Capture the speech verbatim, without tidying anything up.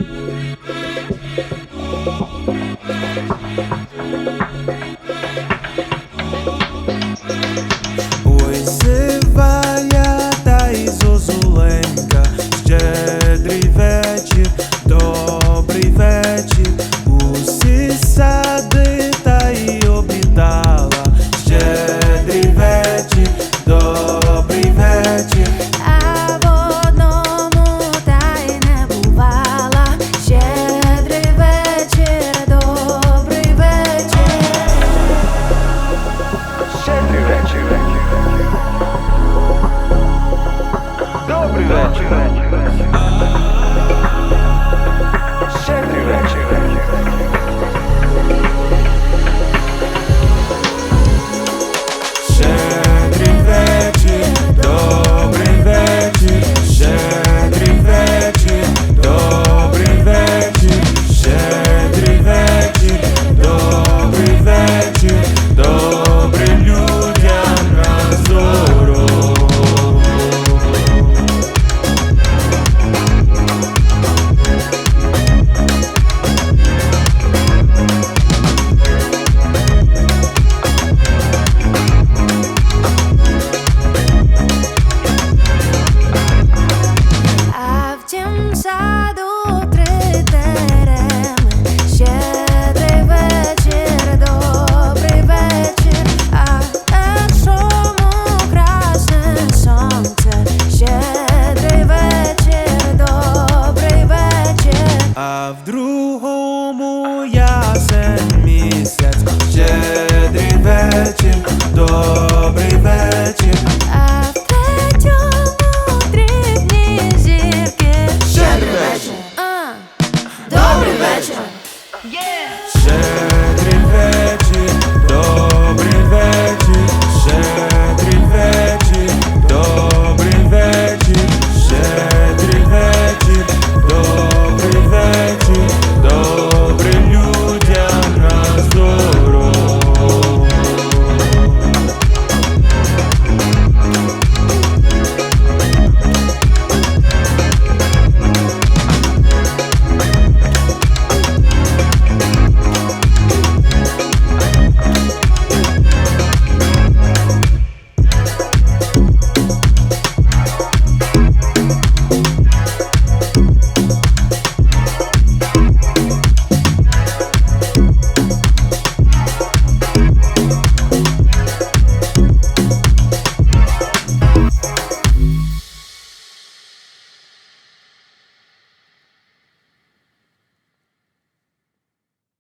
Ой, сивая та й зозуленька, щедрий вечір, добрий вечір, усі сади та й обітала. Щедрий вечір, добрий вечір, а в одному та й не бувала. Щедрий вечір, добрий вечір. Щедрий вечір, добрий вечір, щедрий вечір. щедрий вечір, добрий вечір, щедрий вечір, добрий вечір, щедрий вечір, добрий вечір, добрим людям на здоров'я. А в тім саду три тереми. Щедрий вечір, добрий вечір, а в першому красне сонце. Щедрий вечір, добрий вечір. А в другому ясен місяць. Щедрий вечір, добрий вечір, А в третьому дрібні зірки. щедрий вечір, А, добрий вечір.